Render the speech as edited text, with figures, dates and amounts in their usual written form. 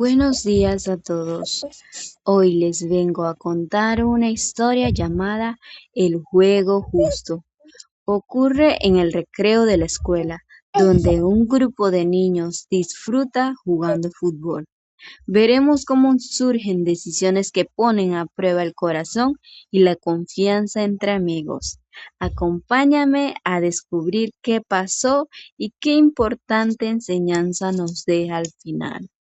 Buenos días a todos. Hoy les vengo a contar una historia llamada El juego justo. Ocurre en el recreo de la escuela, donde un grupo de niños disfruta jugando fútbol. Veremos cómo surgen decisiones que ponen a prueba el corazón y la confianza entre amigos. Acompáñame a descubrir qué pasó y qué importante enseñanza nos deja al final.